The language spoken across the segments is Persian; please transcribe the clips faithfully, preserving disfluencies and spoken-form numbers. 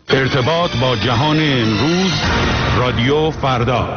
ارتباط با جهان امروز، رادیو فردا.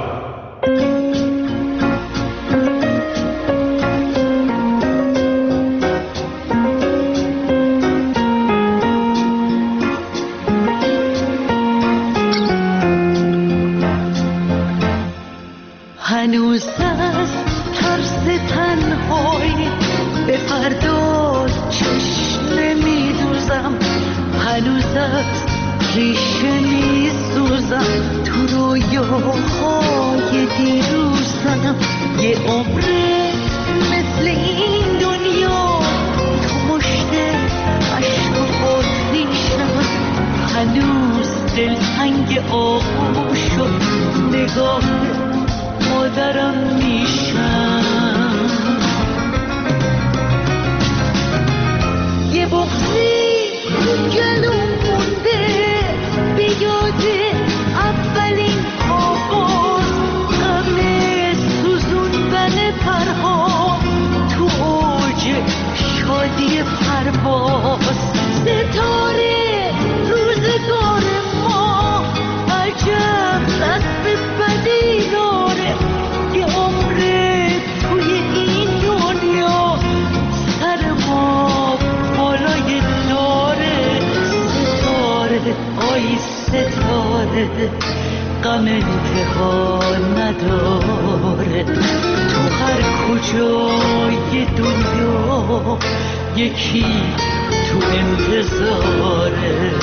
هنوز از ترس تنهایی به فردا چشم نمیدوزم، هنوز از ریشه میسوزم تو رویاهای دیروزم. یه عمره مثل این دنیا تو مشت عشق و آتیشم، هنوز دلتنگ آغوش شد نگاه مادرم میشم. یه بغضی گلوم مونده به یاد اولین آغاز، غم سوزوندن پرها تو اوج شادی پرواز. ستاره روزگار ما عجب دست بدی داره، یه عمره توی این دنیا سر ما بالای داره. ستاره آی ستاره غم انتها نداره، تو هر کجای دنیا یکی تو انتظاره.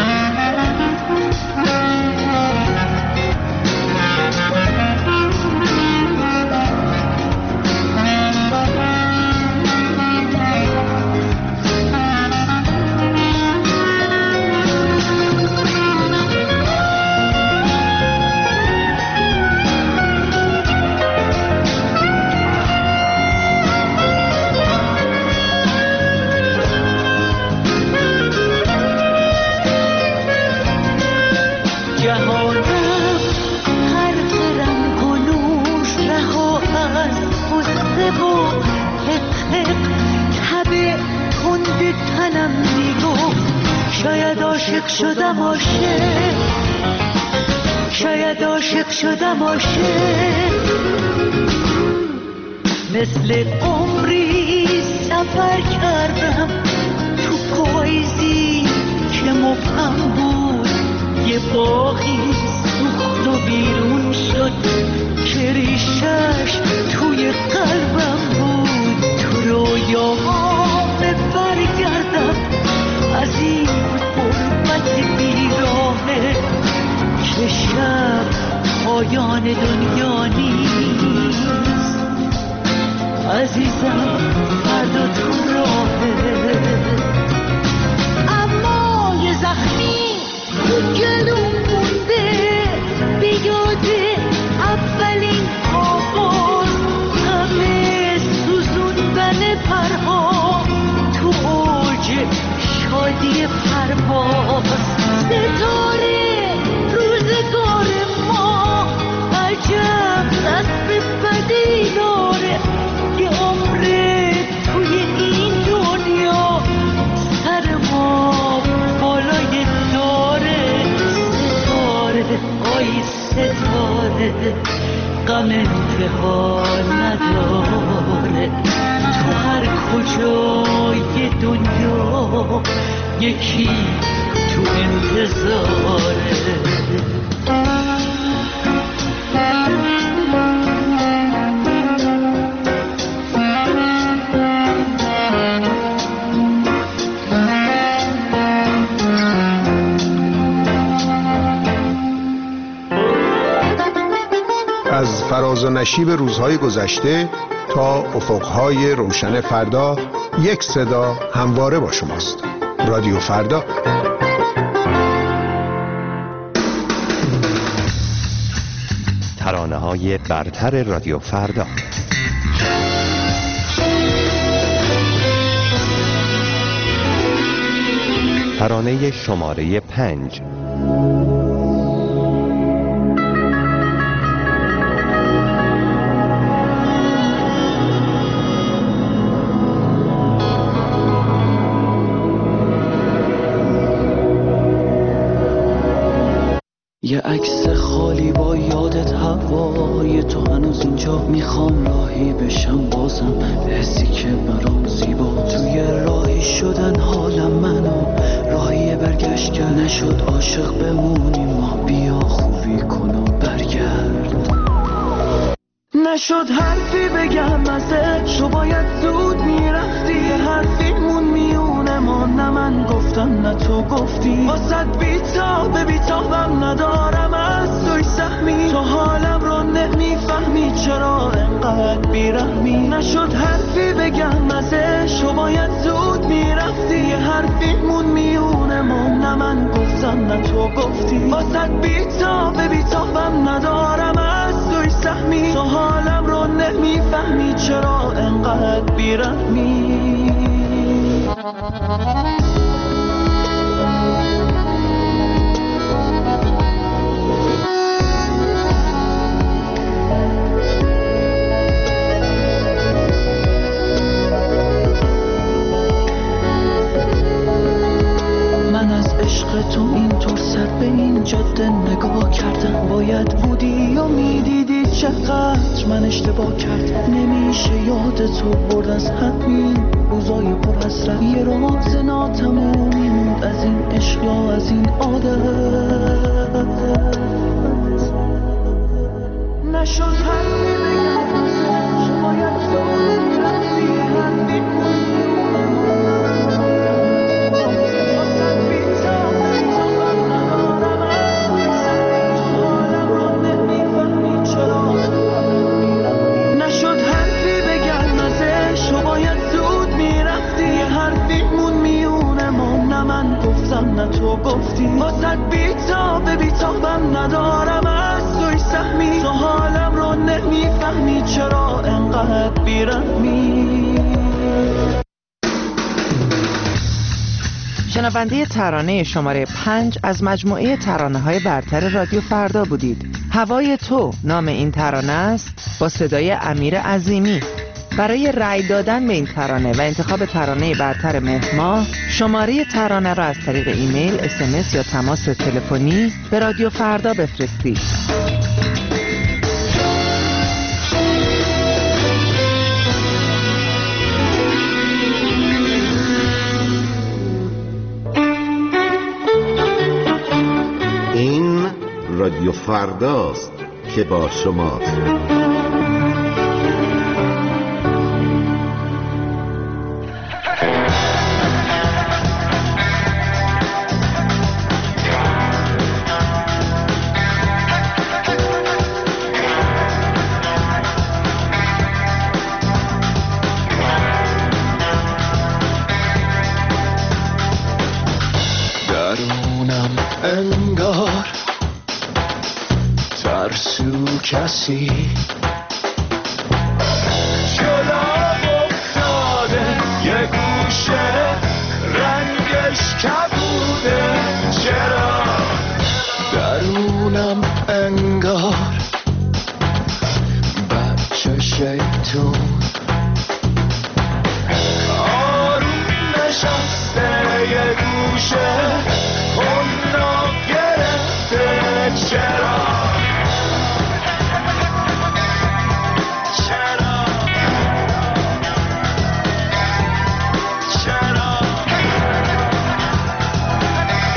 شاید عاشق شدم عاشق، شاید عاشق شدم عاشق، مثل عمری سفر کردم تو پاییزی که مبهم بود. یه باغی سوخت و بیرون شد که ریشش توی قلبم بود. تو رویاها برگردم از این غربت بیراهه که شب پایان دنیا نیست. عزیزم فردا تو راهه، اما یه زخمی تو گلوم مونده به یاد اولین آغاز، غم سوزوندن پرها تو اوج شادی پرواز. ستاره روزگار ما عجب دست بدی داره، یه عمره توی این دنیا سر ما بالای داره. ستاره آی ستاره غم انتها نداره، تو هر کجای دنیا یکی تو انتظاره. از فراز و نشیب روزهای گذشته تا افقهای روشن فردا، یک صدا همواره با شماست. رادیو فردا. ترانه‌های برتر رادیو فردا. ترانه شماره پنج. یه عکس خالی با یادت هوای تو هنوز اینجا. میخوام راهی بشم بازم به حسی که برام زیبا. توی راهی شدن حالم منو راهی برگشت کرد. نشد عاشق بمونیم ما، بیا خوبی کن و برگرد. نشد حرفی بگم ازش، تو باید زود میرفتی. یه حرفیمون میونه ما، نه من گفتم نه تو گفتی. واسد بیتاب بیتابم ندارم از توی سهمی. تو حالم رو نمیفهمی چرا انقدر بیرحمی. نشد حرفی بگم ازش، تو باید زود میرفتی. یه حرفیمون میونه ما، نه من گفتم نه تو گفتی. واسد بیتاب بیتابم ندارم از توی سهمی. تو حالم رو نمیفهمی چرا انقدر بیرحمی. من از عشق تو اینطور سر به این جاده نگاه کردم. باید بودی و میدیدی چقدر من اشتباه کردم. نمیشه یاد تو برد از همین روزای پر حسرت. یه راز ناتمومی موند از این عشق یا از این عادت. نشد حرفی بگم ازش، باید زود میرفتی. حرفی نه تو گفتی. واسد بیتاب بیتابم ندارم از توی سهمی. تو حالم رو نمیفهمی چرا انقدر بیرحمی. شنونده ترانه شماره پنج از مجموعه ترانه‌های برتر رادیو فردا بودید. هوای تو نام این ترانه است، با صدای امیر عظیمی. برای رأی دادن به این ترانه و انتخاب ترانه برتر مهر ماه، شماره ترانه را از طریق ایمیل، اس ام اس یا تماس تلفنی به رادیو فردا بفرستید. این رادیو فرداست که با شماست. انگار ترسو کسی جلو افتاده، یه گوشه رنگش کبوده. چرا درونم انگار بچه شیطون آروم نشسته، یه گوشه خونو گرفته. چرا چرا چرا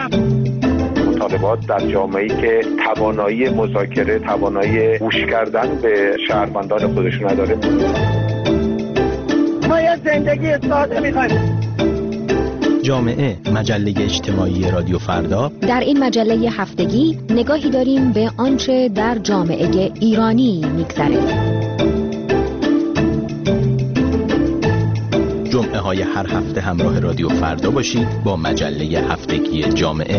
مطالبات در جامعه‌ای که توانایی مذاکره، توانایی گوش کردن به شهروندان خودش نداره. ما یه زندگی ساده می‌خوایم. جامعه، مجله اجتماعی رادیو فردا. در این مجله هفتگی نگاهی داریم به آنچه در جامعه ایرانی می‌گذره. جمعه های هر هفته همراه رادیو فردا باشید با مجله هفتگی جامعه.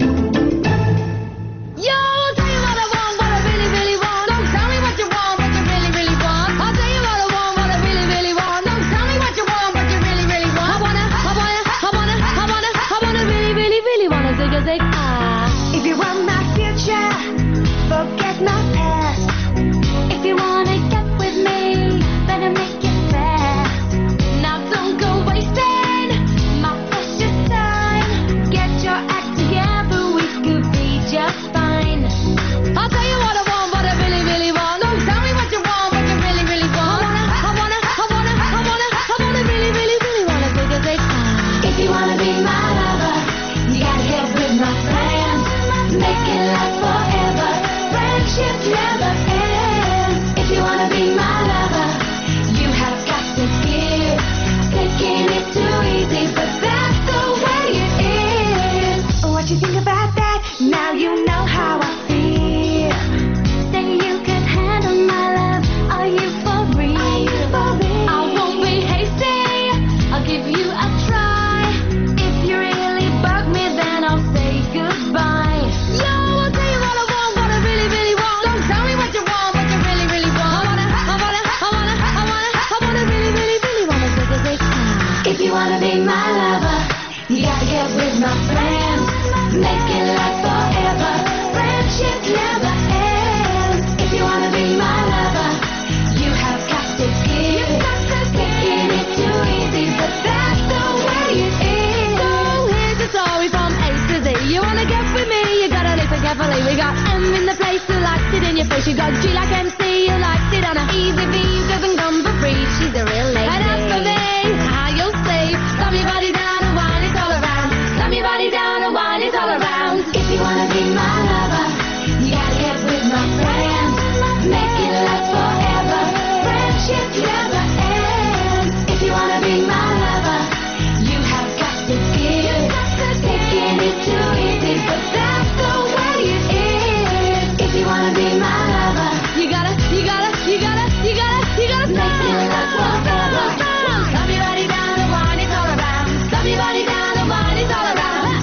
We got M in the place who likes it in your face. You got G like M C who likes it on a easy V who doesn't come for free. She's a real lady. And as for me, how you'll see, slam your body down and wine it all around. Slam your body down and wine it all around. If you wanna be my lover, you gotta get with my friends. Make it last forever. Friendship never ends. If you wanna be my lover, you have got to give. Taking it too easy, but that's the way it is. If you wanna be my lover, you gotta, you gotta, you gotta, you gotta, you gotta make it last forever. Slam your body down and wine it all around. Slam your body down and wine it all around.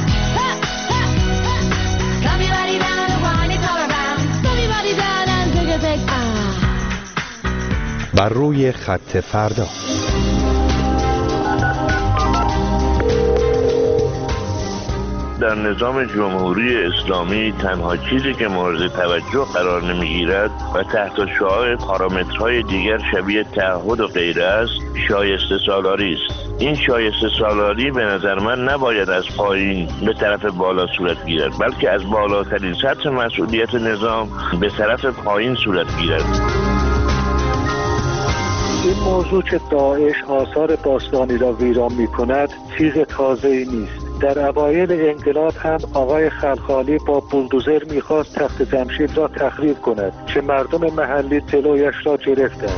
Slam your body down and wine it all around. Slam your body down and take a take. Ah. بر روی خط فردا. در نظام جمهوری اسلامی تنها چیزی که مورد توجه قرار نمیگیرد و تحت شعاع پارامترهای دیگر شبیه تعهد و غیره است، شایسته سالاری است. این شایسته سالاری به نظر من نباید از پایین به طرف بالا صورت گیرد، بلکه از بالاترین سطح مسئولیت نظام به طرف پایین صورت گیرد. این موضوع که داعش آثار باستانی را ویران می کند چیز تازه‌ای نیست. در اوایل انقلاب هم آقای خلخالی با بولدوزر میخواست تخت جمشید را تخریب کند که مردم محلی جلویش را گرفتند.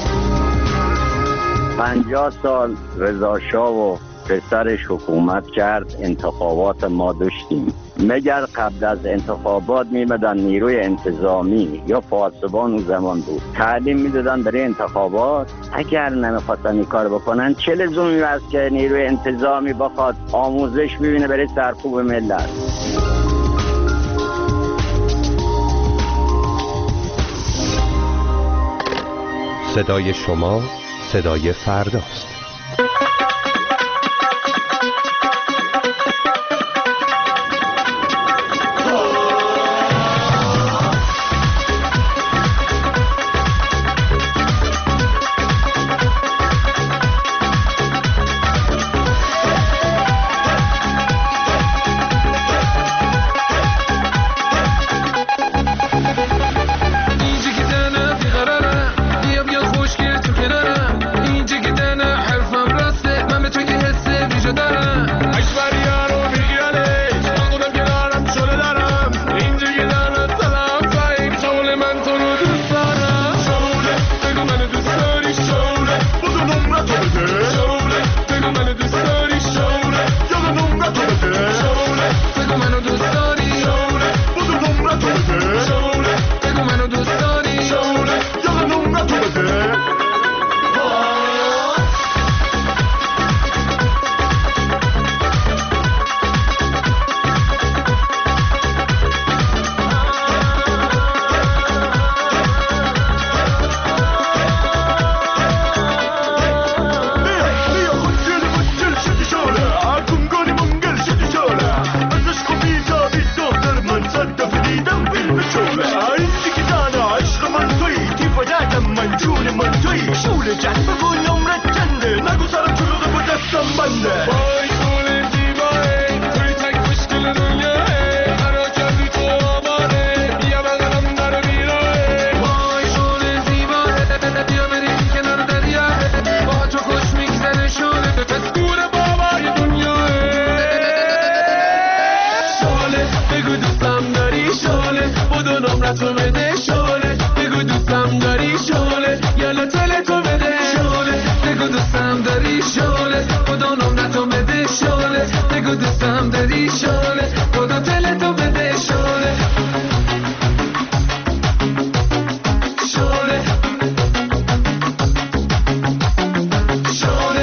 پنجاه سال رضا شاه و پسرش حکومت کرد، انتخابات ما داشتیم. مگر قبل از انتخابات میمدن نیروی انتظامی یا پاسبان اون زمان بود تعلیم میدادن برای انتخابات؟ اگر نمیخواستن این کار بکنن چه لزومی هست که نیروی انتظامی بخواد آموزش ببینه برای سرکوب ملت؟ صدای شما صدای فرداست. اینجا که نمرتو بده شوله بگو دوستم داری شوله یالا تلتو بده شوله بگو دوستم داری شوله خدا نمرتو بده شوله بگو دوستم داری شوله خدا تلتو بده شوله شوله شوله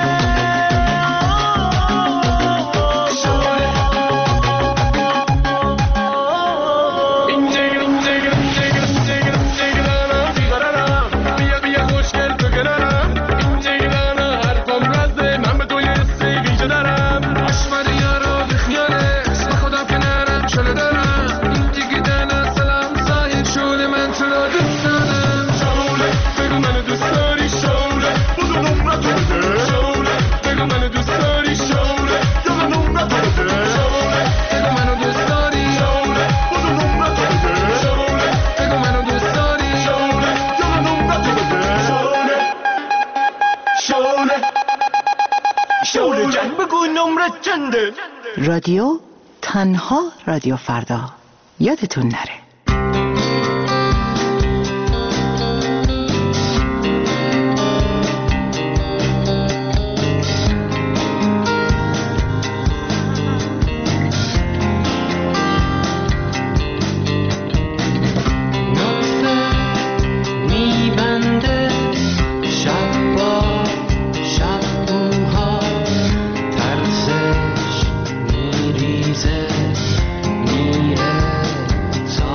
رادیو تنها رادیو فردا یادتون نره. میره تا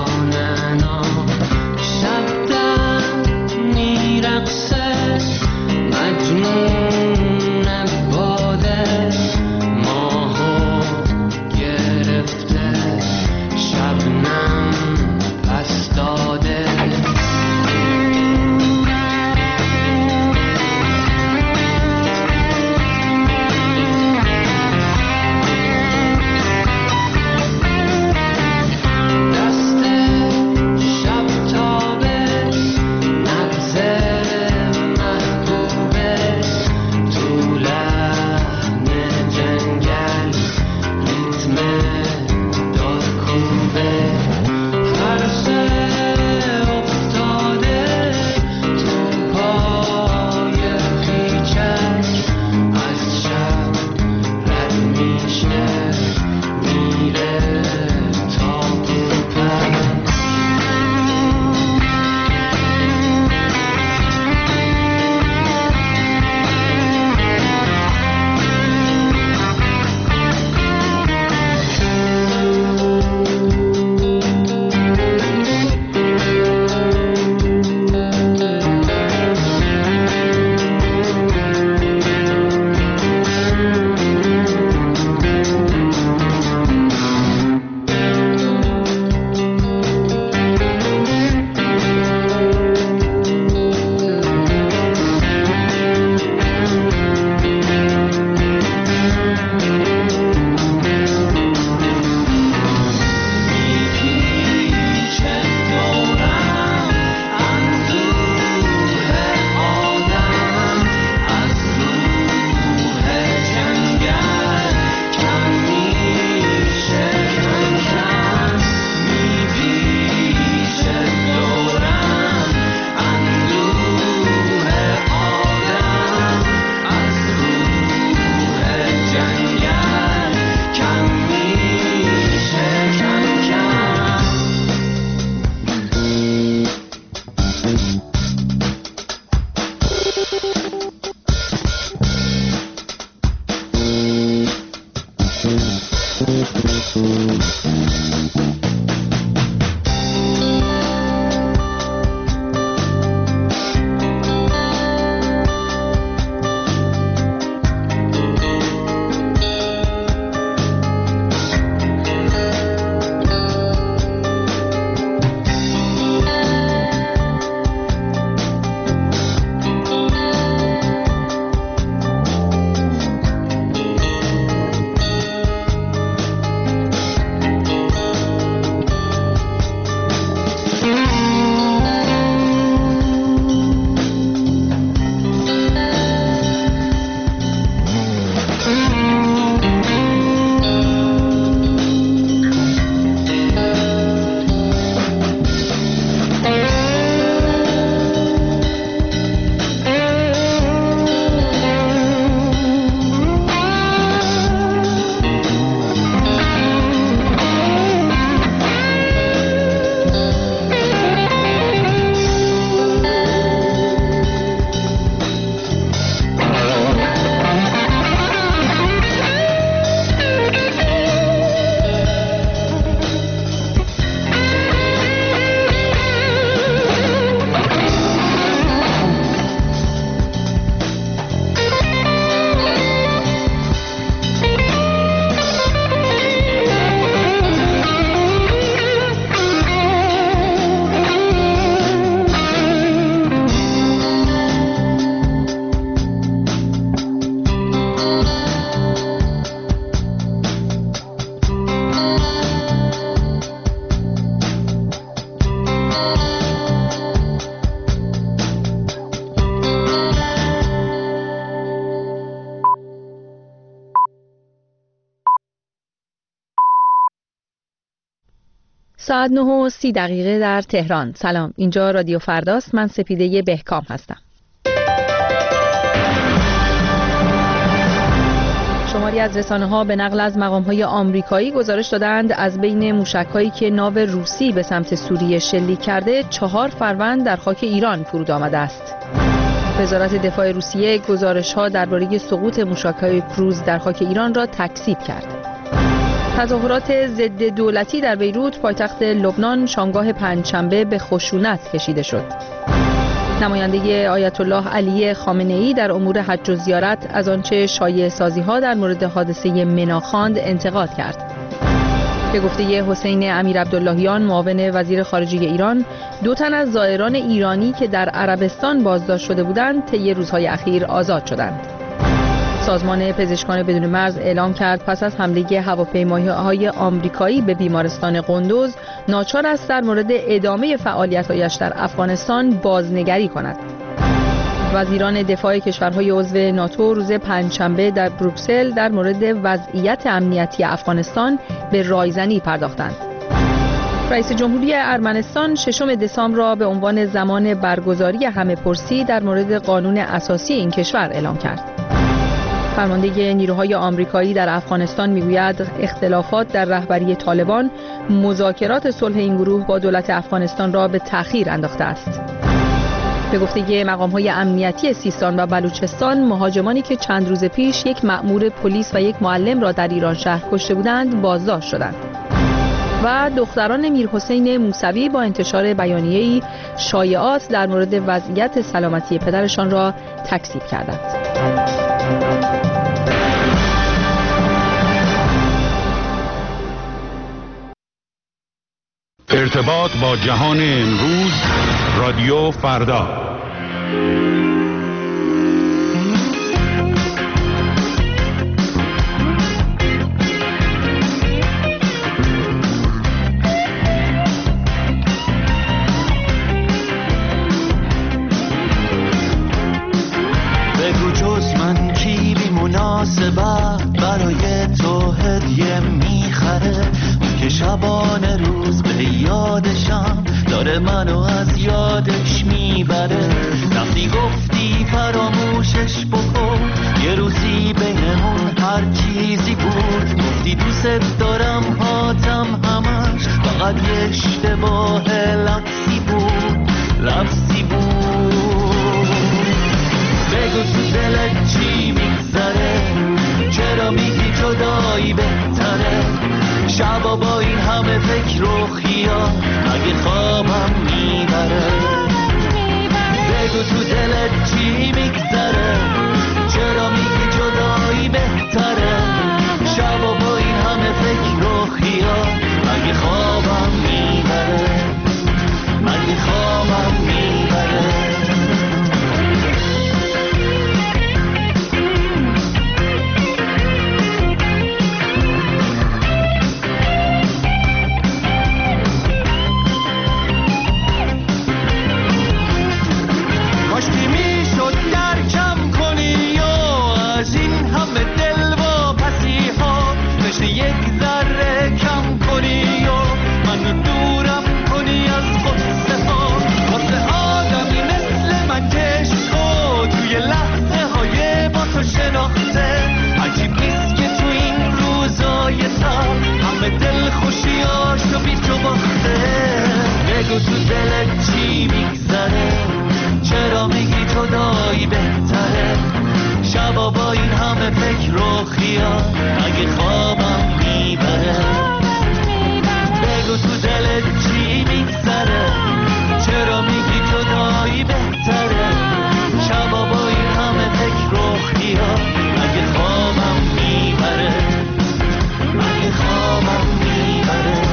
ساعت نه و سی دقیقه در تهران. سلام، اینجا رادیو فرداست. من سپیده بهکام هستم. شماری از رسانه‌ها به نقل از مقام‌های آمریکایی گزارش دادند از بین موشک‌هایی که ناو روسی به سمت سوریه شلیک کرده، چهار فروند در خاک ایران فرود آمده است. وزارت دفاع روسیه گزارش‌ها درباره سقوط موشک‌های کروز در خاک ایران را تکذیب کرد. تظاهرات ضد دولتی در بیروت پایتخت لبنان شامگاه پنجشنبه به خشونت کشیده شد. نماینده آیت الله علی خامنه‌ای در امور حج و زیارت از آنچه شایعه سازی‌ها در مورد حادثه منا خواند انتقاد کرد. به گفته حسین امیر عبداللهیان معاون وزیر خارجه ایران، دو تن از زائران ایرانی که در عربستان بازداشت شده بودند طی روزهای اخیر آزاد شدند. سازمان پزشکان بدون مرز اعلام کرد پس از حمله هواپیماهای آمریکایی به بیمارستان قندوز ناچار است در مورد ادامه فعالیت‌هایش در افغانستان بازنگری کند. وزیران دفاع کشورهای عضو ناتو روز پنجشنبه در بروکسل در مورد وضعیت امنیتی افغانستان به رایزنی پرداختند. رئیس جمهوری ارمنستان ششم دسامبر را به عنوان زمان برگزاری همه‌پرسی در مورد قانون اساسی این کشور اعلام کرد. فرمانده نیروهای آمریکایی در افغانستان میگوید اختلافات در رهبری طالبان مذاکرات صلح این گروه با دولت افغانستان را به تأخیر انداخته است. به گفته مقام‌های امنیتی سیستان و بلوچستان، مهاجمانی که چند روز پیش یک مأمور پلیس و یک معلم را در ایران شهر کشته بودند بازداشت شدند. و دختران میرحسین موسوی با انتشار بیانیه‌ای شایعات در مورد وضعیت سلامتی پدرشان را تکذیب کردند. ارتباط با جهان امروز، رادیو فردا. بگو جز من کی بی مناسبت برای تو هدیه میخره، که شبانه روز به یادشم داره منو از یادش میبره. وقتی گفتی فراموشش بکن، یه روزی بینمون هر چیزی بود. گفتی دوست دارم هاتم همش فقط یه اشتباه لفظی بود، لفظی بود. بگو تو دلت چی میگذره، چرا میگی جدایی بهتره؟ شبا با این همه فکر و خیال مگه خوابم میبره؟ بگو تو دلت چی میگذره، چرا میگی جدایی بهتره؟ شبا با این همه فکر و خیال مگه خوابم میبره؟ مگه خوابم میبره؟ بگو تو دلت چی میگذره، چرا میگی جدایی بهتره؟ شبا با این همه فکر و خیال اگه خوابم میبره. بگو تو دلت چی میگذره، چرا میگی جدایی بهتره؟ شبا با این همه فکر و خیال اگه خوابم میبره، اگه خوابم میبره.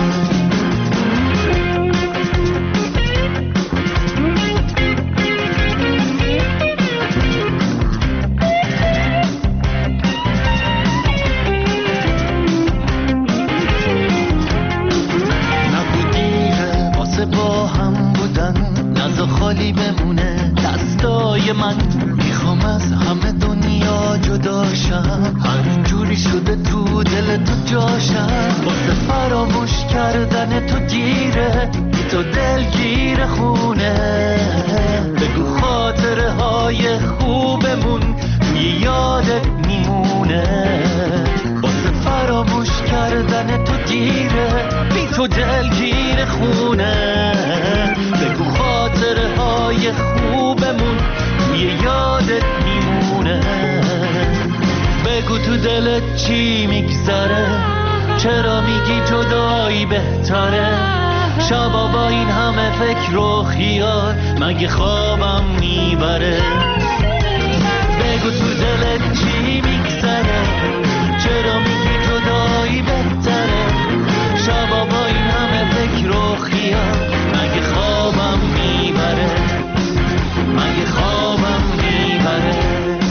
خالی بمونه دستای من، میخوام از همه دنیا جداشم، هر جوری شده تو دل تو جاشم. واسه فراموش کردن کردن تو گیره، بی تو دلگیر خونه. بگو خاطره های خوبمون توی یادت میمونه. واسه فراموش کردن تو گیره، بی تو دلگیر خونه. بگو خاطره های خوبمون توی یادت میمونه. بگو تو دلت چی میگذره، چرا میگی جدایی بهتره. شبا با این همه فکر و خیال مگه خوابم میبره. بگو تو دلت چی میگذره، چرا میگی جدایی بهتره. شبا با این همه فکر و خیال مگه خوابم میبره، مگه خوابم میبره.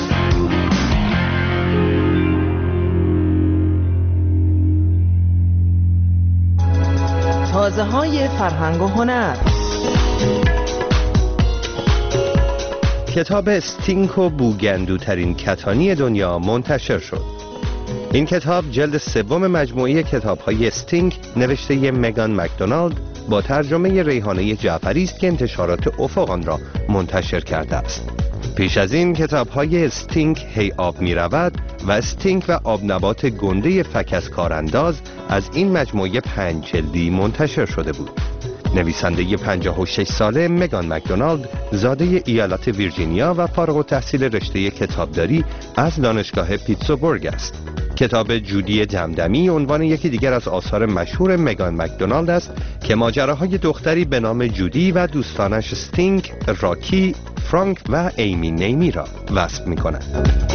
تازه های فرهنگ و هنر. کتاب استینک و بوگندوترین کتانی دنیا منتشر شد. این کتاب جلد سوم مجموعه کتاب‌های استینک نوشته ی مگان مکدونالد با ترجمه ریحانه جعفری است که انتشارات افق آن را منتشر کرده است. پیش از این کتاب‌های استینک هی آب می‌رود و استینک و آبنبات گنده فک از کارانداز از این مجموعه پنج جلدی منتشر شده بود. نویسنده پنجاه و شش ساله مگان مکدونالد زاده ایالات ویرجینیا و فارغ التحصیل رشته کتابداری از دانشگاه پیتسبورگ است. کتاب جودی دمدمی عنوان یکی دیگر از آثار مشهور مگان مکدونالد است که ماجراهای دختری به نام جودی و دوستانش استینک، راکی، فرانک و ایمی نیمی را وصف می کند.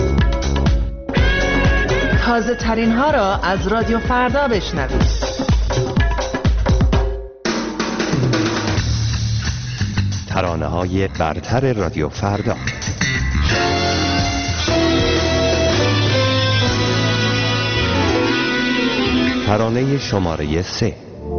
تازه ترین ها را از رادیو فردا بشنوید. ترانه های برتر رادیو فردا. ترانه شماره سه.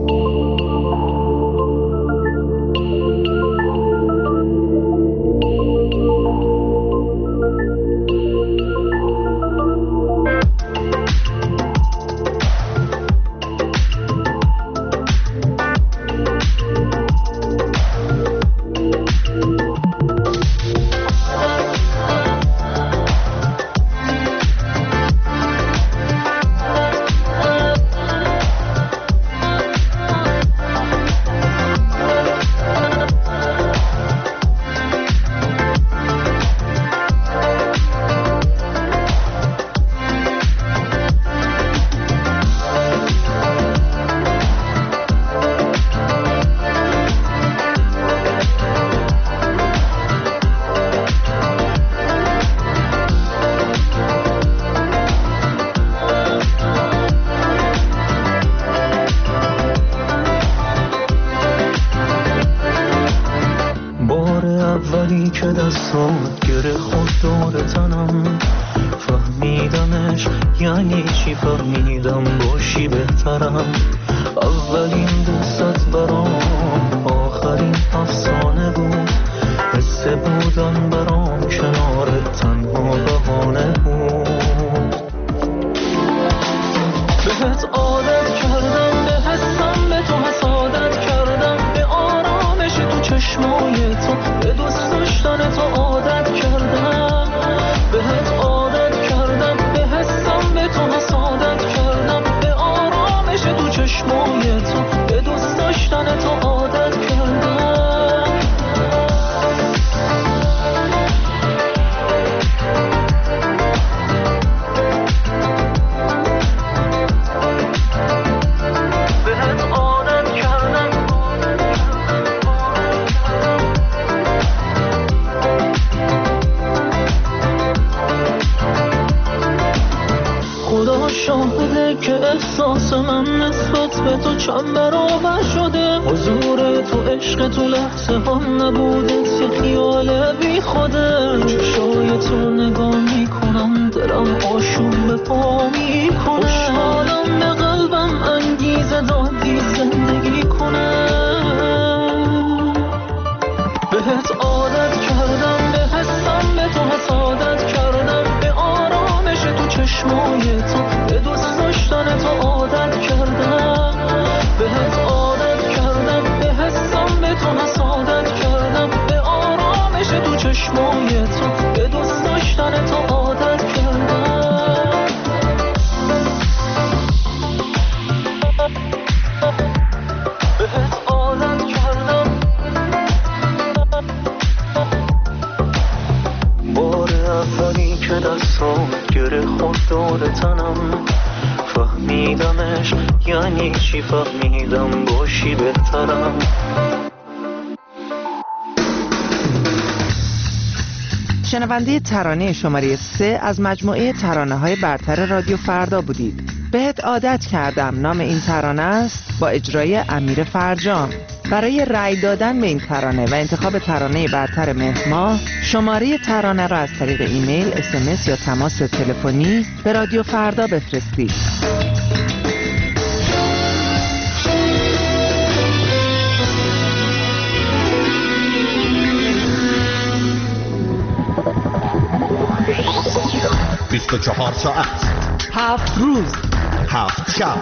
که دستات گره خود دور تنم، فهمیدمش یعنی چی، فهمیدم باشی بهترم. اولین دستت برام آخرین افسانه بود، حس بودن برام کنارت تنها بهانه بود. بهت عادت کردم، به حسم به تو حسادت کردم، به آرامش تو چشمای تو، به دوست داشتن تو عادت کردم. بهت عادت کردم، به حسم به تو حسادت کردم، به آرامش تو چشمای تو، به دوست داشتن تو عادت کردم. شاهده که احساس من نسبت به تو چند برابر شده. حضور تو، عشق تو، لحظه هم نبودت یه خیال بی خوده. چشای تو نگاه میکنم، دلم آشوب به پا میکنه. خوشحالم به قلبم انگیزه دادی زندگی کنه. بهت عادت کردم، به حسم به تو حسادت کردم، به آرامش تو چشمای تو، به دوست داشتن تو عادت کردم. بهت عادت چشمای تو، به دوست داشتن تو عادت کردم. بهت عادت کردم. بار اولی که دستام گره خود دور تنم، فهمیدمش یعنی چی، فهمیدم باشی بهترم. شنونده ترانه شماره سه از مجموعه ترانه‌های برتر رادیو فردا بودید. بهت عادت کردم نام این ترانه است، با اجرای امیر فرجام. برای رأی دادن به این ترانه و انتخاب ترانه برتر مهر ماه، شماره ترانه را از طریق ایمیل، اس ام اس یا تماس تلفنی به رادیو فردا بفرستید. بیست و چهار ساعت، هفت روز، هفت شب،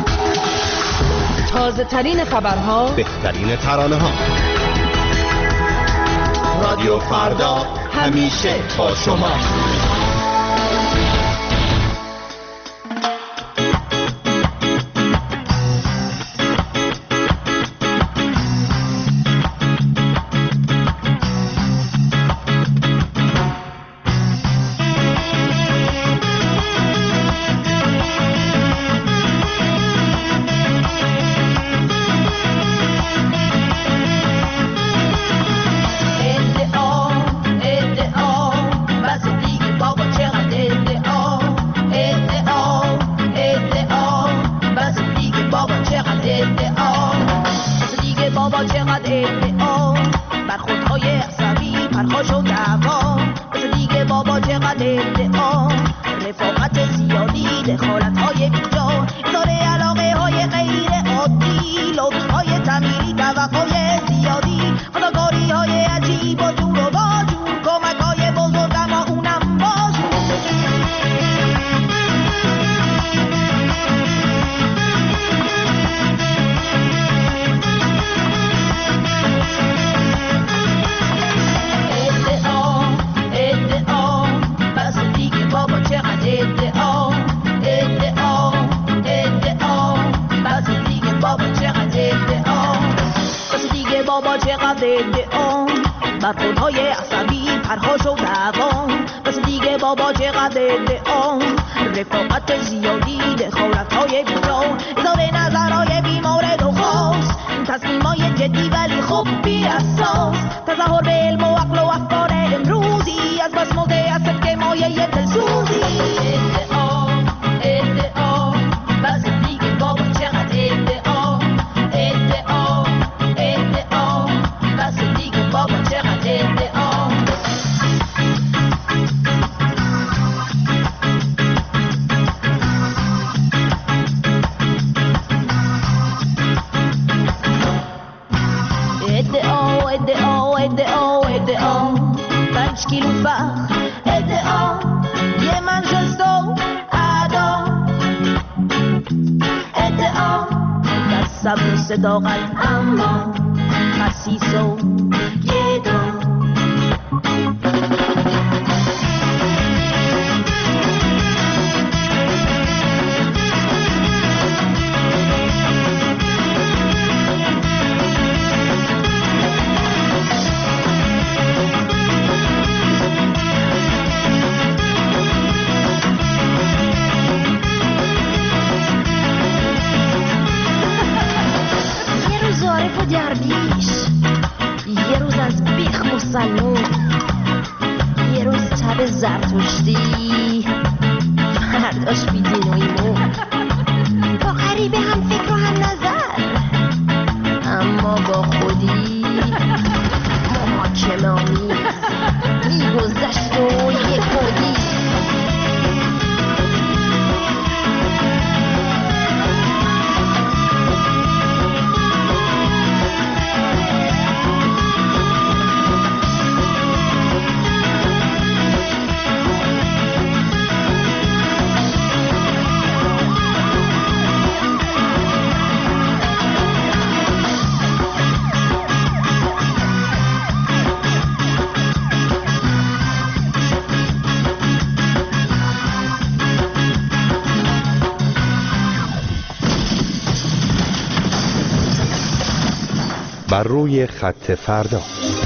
تازه ترین خبرها، بهترین ترانه ها. رادیو فردا همیشه با شما. برخوردهای عصبی پرهاش و دوام، بس دیگه بابا چقدر ادعا، رفاقت زیادی دخالتهای بیجا، اظهار نظرهای بیمورد و خاص، تصمیمای جدی ولی خب بی اساس، تظاهر به علم و عقل و افکار امروزی، از بس موضع است که مایه دلسوزی. ادعا ادعا بس دیگه بابا چقدر ادعا، ادعا ادعا بس دیگه بابا چقدر ادعا. ادعا ادعا ادعا ادعا پنج کیلو فخر، ادعا یه منچستر ادا، ادعا در صبر صداقت اما خسیس و گدا. درویش، یه روز از بیخ مسلمون، یه روز تب زرتشتی، فرداش بیدین و ایمون، با غریبه هم فکر و هم نظر، اما با خودی محاکمه آمیز میگذشت و یه خودی. بر روی خط فردا.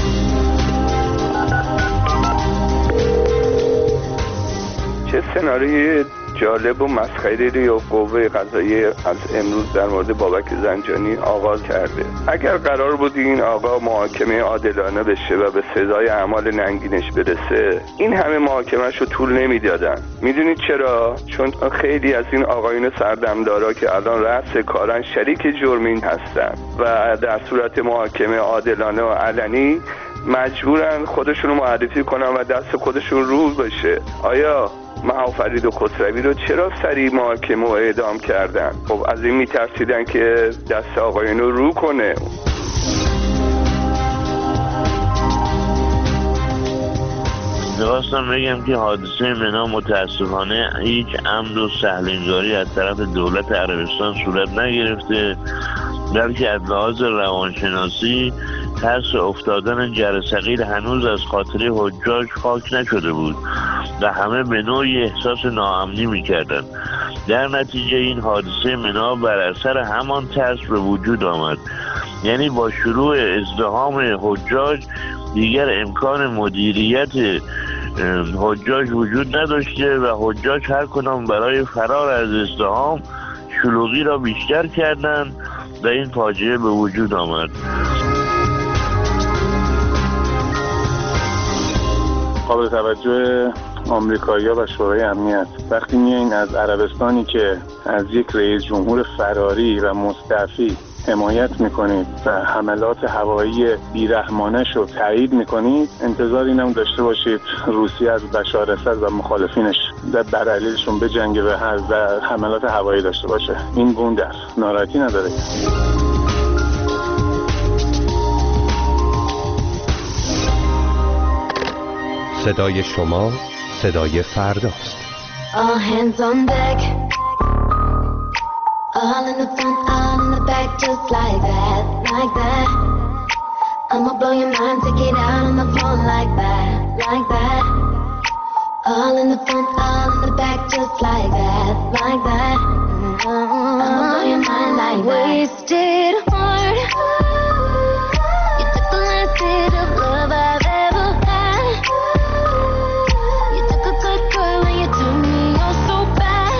چه سناریوی جالب و مسخره‌ای رو قوه قضاییه از امروز در مورد بابک زنجانی آغاز کرده. اگر قرار بود این آقا محاکمه عادلانه بشه و به سزای اعمال ننگینش برسه، این همه محاکمه‌اش رو طول نمیدادن. میدونید چرا؟ چون خیلی از این آقایون سردمدارا که الان رأس کارن شریک جرمین هستن و در صورت محاکمه عادلانه و علنی مجبورن خودشون رو معرفی کنن و دست خودشون رو بشه. آیا مها فرید و خسروی رو چرا سریع محاکمه و اعدام کردن؟ خب از این میترسیدن که دست آقایون رو رو کنه. می‌خواستم بگم که حادثه منا متاسفانه هیچ عمد و سهل‌انگاری از طرف دولت عربستان صورت نگرفته، بلکه از لحاظ روانشناسی ترس افتادن جرثقیل هنوز از خاطره حجاج خاک نشده بود و همه به نوعی احساس ناامنی می‌کردند. در نتیجه این حادثه منا بر اثر همان ترس به وجود آمد. یعنی با شروع ازدحام حجاج دیگر امکان مدیریت حجاج وجود نداشته و حجاج هر کدام برای فرار از ازدحام شلوغی را بیشتر کردند و این فاجعه به وجود آمد. قابل توجه آمریکایی‌ها و شورای امنیت وقتی میایین از عربستانی که از یک رئیس جمهور فراری و مستعفی حمایت میکنید و حملات هوایی بیرحمانش رو تایید میکنید، انتظار اینم داشته باشید روسیه از بشار اسد و مخالفینش در برعلیشون بجنگه و حملات هوایی داشته باشه. این بوندر ناراحتی نداره. صدای شما صدای فرداست. All hands on deck. All in the front, all in the back, just like that, like that. I'ma blow your mind, take it out on the floor like that, like that. All in the front, all in the back, just like that, like that. I'ma blow your mind like that. Wasted heart. You took the last bit of love I've ever had. You took a good girl and you turned me all so bad.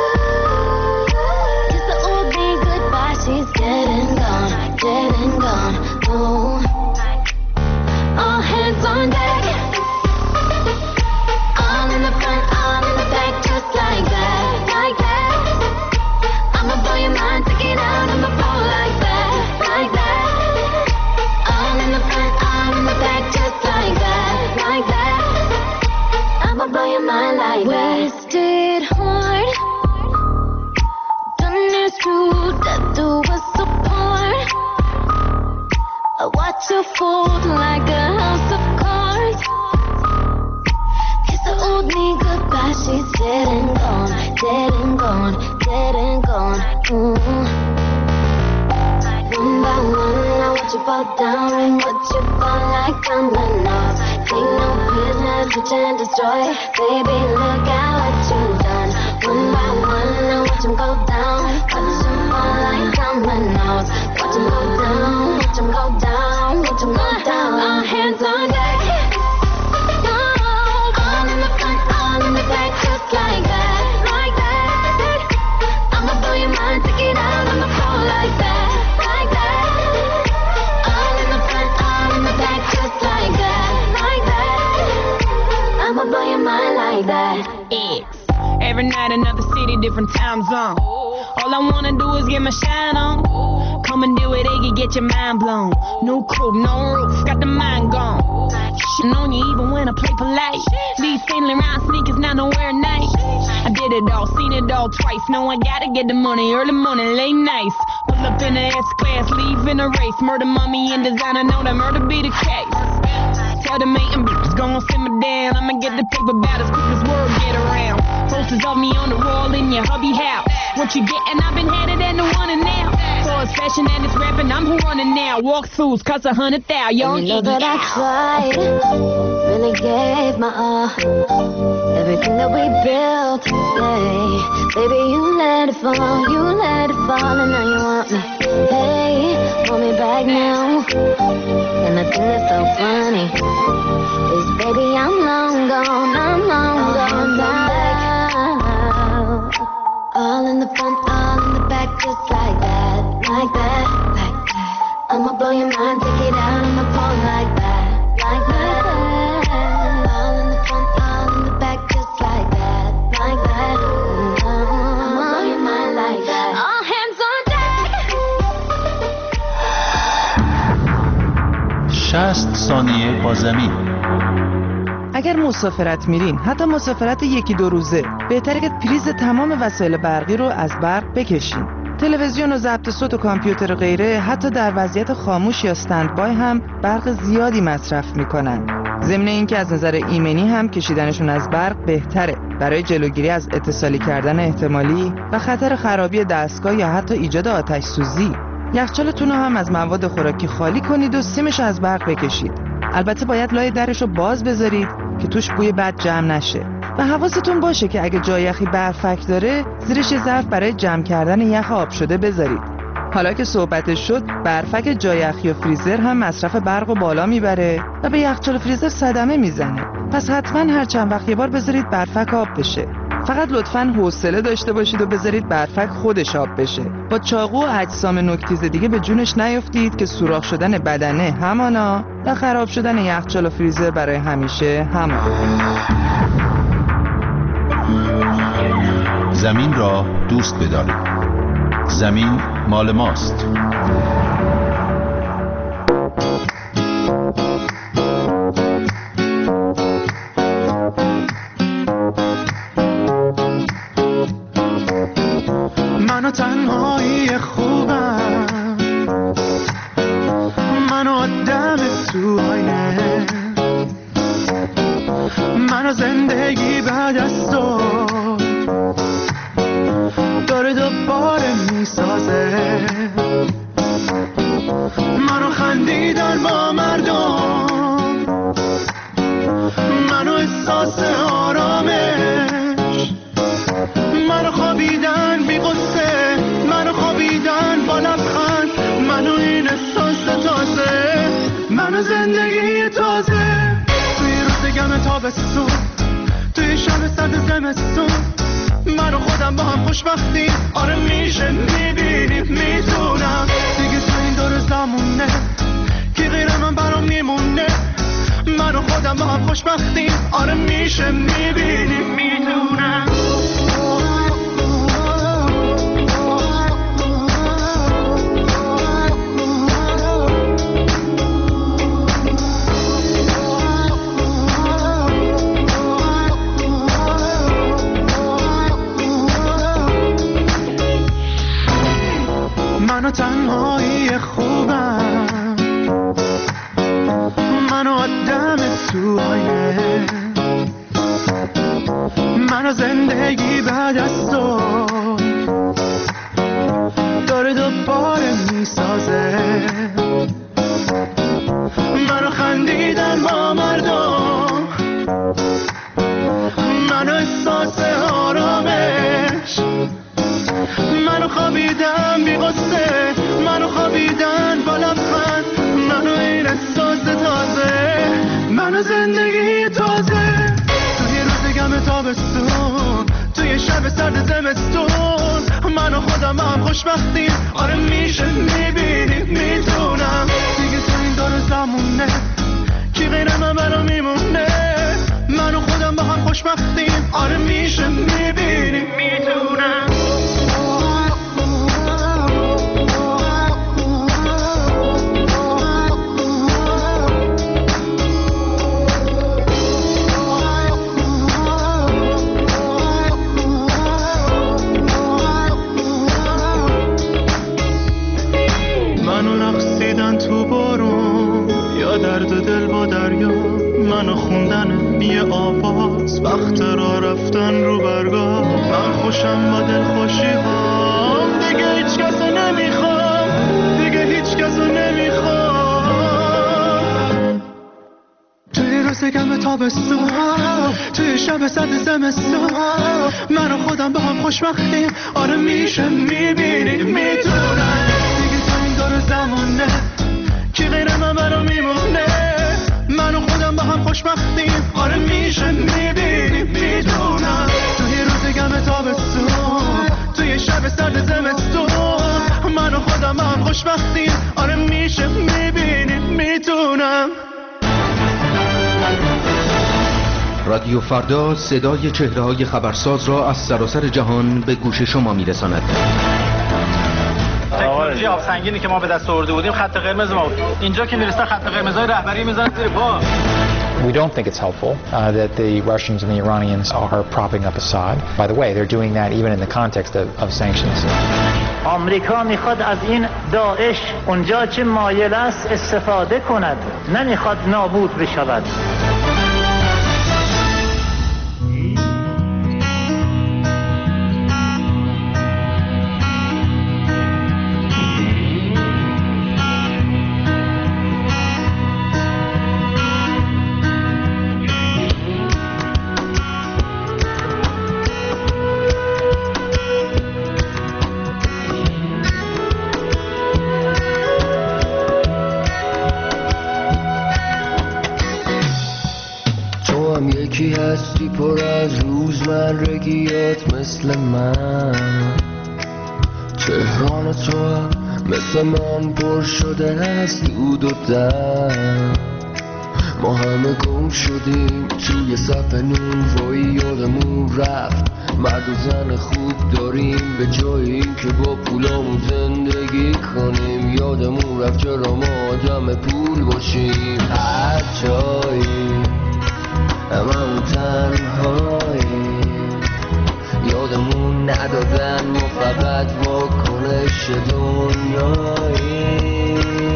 Kiss the old me goodbye, she's dead and gone, dead and gone. Oh, all hands on deck. All in the front, all in the back, just like that, like that. I'ma blow your mind, take it out on the floor like that, like that. All in the front, all in the back, just like that, like that. I'ma blow your mind like that. Wasted heart. Done is true, that do us apart. I watch you fold like a house of cards. Kiss the old me goodbye, she's dead and gone, dead and gone, dead and gone. Mm-hmm. One by one, I watch you fall down and watch you fall like dominoes. Take no prisoners, reach and destroy. Baby, look at what you've done. One by one, I watch them go down, watch them fall like dominoes. Watch them go down, watch them go down, watch them go down. All hands on deck. All in the front, all in the back, just like that, like that. I'ma blow your mind, take it out on the floor like that, like that. All in the front, all in the back, just like that, like that. I'ma blow your mind like that. It's every night another city, different time zone. All I wanna do is get my shine on. Come and do it, they can get your mind blown. No code, no roof, got the mind gone. Shitting on you even when I play polite. These sailing around sneakers, not nowhere nice. I did it all, seen it all twice. Know I gotta get the money, early morning, late nights. Pull up in the S-Class, leave in a race. Murder mommy and designer, know that murder be the case. Tell the mating bitches, gon' simmer down. I'ma get the paper about as quick as word get around. Posters of me on the wall in your hubby house. What you gettin'? I've been headed and the one and now. For it's fashion and it's rapping, I'm who running now. Walkthroughs cost a hundred thou, young you know that I tried, really gave my all. Everything that we built, hey, baby, you let it fall, you let it fall, and now you want me. Hey, want me back now. And the thing that's so funny is, baby, I'm long gone, I'm long gone now. All in the front, all in the back, just like that, like that, like that. I'ma blow your mind, take it out on my phone like that, like that. All in the front, all in the back, just like that, like that. I'ma blow your mind like that. All hands on deck. شصت ثانیه با زمین. اگر مسافرت میرین، حتی مسافرت یکی دو روزه، بهتره که پریز تمام وسایل برقی رو از برق بکشین. تلویزیون و ضبط صوت و کامپیوتر و غیره حتی در وضعیت خاموش یا استندبای هم برق زیادی مصرف میکنن. ضمن اینکه از نظر ایمنی هم کشیدنشون از برق بهتره برای جلوگیری از اتصالی کردن احتمالی و خطر خرابی دستگاه یا حتی ایجاد آتش سوزی. یخچالتون رو هم از مواد خوراکی خالی کنید و سیمش از برق بکشید. البته باید لای درش رو باز بذارید که توش بوی بد جمع نشه. و حواستون باشه که اگه جای یخی برفک داره، زیرش یه ظرف برای جمع کردن یخ آب شده بذارید. حالا که صحبتش شد، برفک جای یخی و فریزر هم مصرف برق و بالا میبره و به یخچال و فریزر صدمه میزنه. پس حتما هر چند وقت یه بار بذارید برفک آب بشه. فقط لطفاً حوصله داشته باشید و بذارید برفک خودش آب بشه. با چاقو و اجسام نوک‌تیز دیگه به جونش نیفتید که سوراخ شدن بدنه همانا و خراب شدن یخچال و فریزر برای همیشه همان. زمین را دوست بدارید. زمین مال ماست. منو تنهایی خوبم، منو آدم سوهایه، منو زندگی بعد از تو داره دوباره میسازه. منو خندیدن با مردم، منو احساس آرامش، منو خوابیدن بی قصه، منو خوابیدن با لبخند، منو این احساس تازه، منو زندگی تازه. توی روز گم تابستون، توی شب سرد زمستون، من و خودم با هم خوشبختیم. آره میشه میبینیم میتونم دیگه تو این دور زمونه که غیر من برام میمونه. من و خودم با هم خوشبختیم. آره میشه میبینیم میتونم. منو تنهایی خوبم، منو آدم سوهایه، منو زندگی بعد از تو داره دوباره میسازه. منو خندیدن با مردم، منو احساس آرامش، منو خوابیدم بی قصه، منو خوابیدن با لبخند، منو این احساس تازه، منو زندگی تازه. توی روز گم تابستون، توی شب سرد زمستون، منو خودم هم خوشبختیم. آره میشه میبینیم میتونم دیگه تو این دور زمونه کی غیر من برام میمونه. منو خودم با هم خوشبختیم. آره میشه میبینیم میتونم. منو خوندن یه آواز، وقت را رفتن رو برگاه. من خوشم با دل خوشی هام، دیگه هیچ کسو نمیخوام، دیگه هیچ کسو نمیخوام. توی روز گم تابستون، توی شب سرد زمستون، من و خودم با هم خوشبختیم. آره میشه میبینی میتونم دیگه تو این دور زمونه ساختیم. آره میشه میبینیم میتونم. رادیو فردا صدای چهره‌های خبرساز را از سراسر جهان به گوش شما میرساند. تکنولوژی آب سنگینی که ما به دست آورده بودیم خط قرمز ما بود. اینجا که میرسه خط قرمزای رهبری میذارن زیر پا. We don't think it's helpful uh, that the Russians and the Iranians are propping up Assad. By the way, they're doing that even in the context of, of sanctions. آمریکا میخواد از این داعش اونجا چه مایل است استفاده کند، نمیخواد نابود بشود. هستی پر از روزمرگیات مثل من، تهران تو هم مثل من پر شده از دود و دم. ما همه گم شدیم توی صف نون، وای یادمون رفت مرد و زن خوب داریم به جای این که با پولامون زندگی کنیم. یادمون رفت چرا ما آدم پول باشیم. هر جایی هممون تنهایی، یادمون ندادن ما فقط واکنش دنیایی.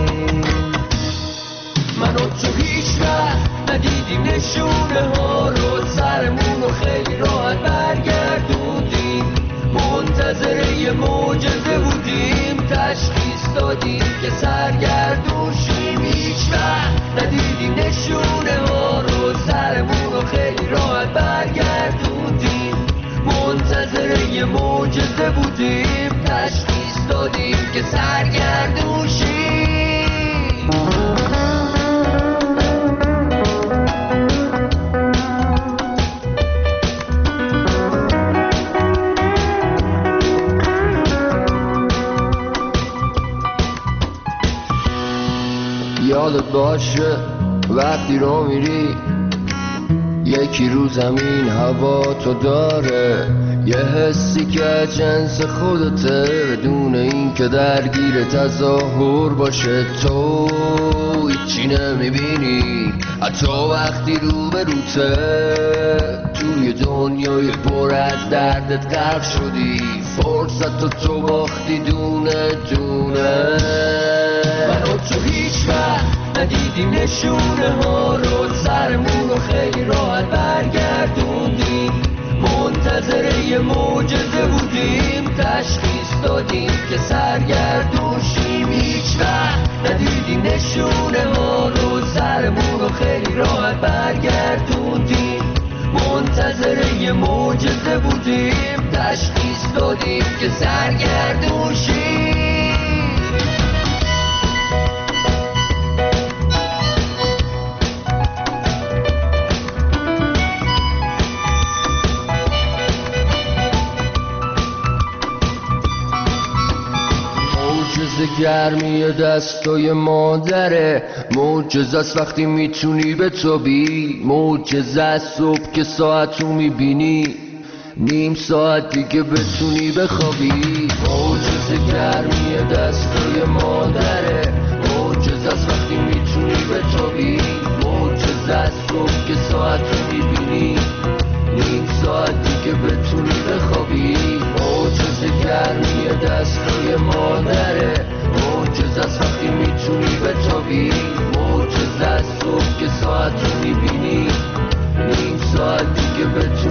من و تو هیچ وقت ندیدیم نشونه ها رو، سرمون رو خیلی راحت برگردوندیم. منتظر یه معجزه بودیم، تشخیص دادیم که سرگردون شیم. هیچ وقت ندیدیم نشونه ها رو، سرمون رو خیلی راحت برگردوندیم. منتظر یه معجزه بودیم، تشخیص دادیم که سرگردون شیم. یادت باشه وقتی رو میری یکی رو زمین هوا تو داره، یه حسی که جنس خودته بدون این که درگیر تظاهر باشه. تو هیچی نمیبینی حتی وقتی رو به روته، توی دنیای پر از دردت غرق شدی، فرصت تو تو باختی دونه دونه. من و تو هیچ وقت ندیدیم نشونه ها رو، سرمون رو خیلی راحت برگردوندیم. منتظر یه معجزه بودیم، تشخیص دادیم که سرگردون شیم. هیچ وقت ندیدیم نشونه ها رو، سرمون رو خیلی راحت برگردوندیم. منتظر یه معجزه بودیم، تشخیص دادیم که سرگردون شیم. گرمی دستای مادره، معجزه است وقتی میتونی بتابی. معجزه است صبح که ساعت رو میبینی، نیم ساعت دیگه بتونی بخوابی. معجزه گرمی دستای مادره، معجزه است وقتی میتونی بتابی. معجزه است صبح که ساعت رو میبینی، نیم ساعت دیگه بتونی بخوابی. معجزه گرمی دستای مادره، معجزه است وقتی میتونی بتابی. معجزه است صبح که ساعت رو میبینی، نیم ساعت دیگه بتونی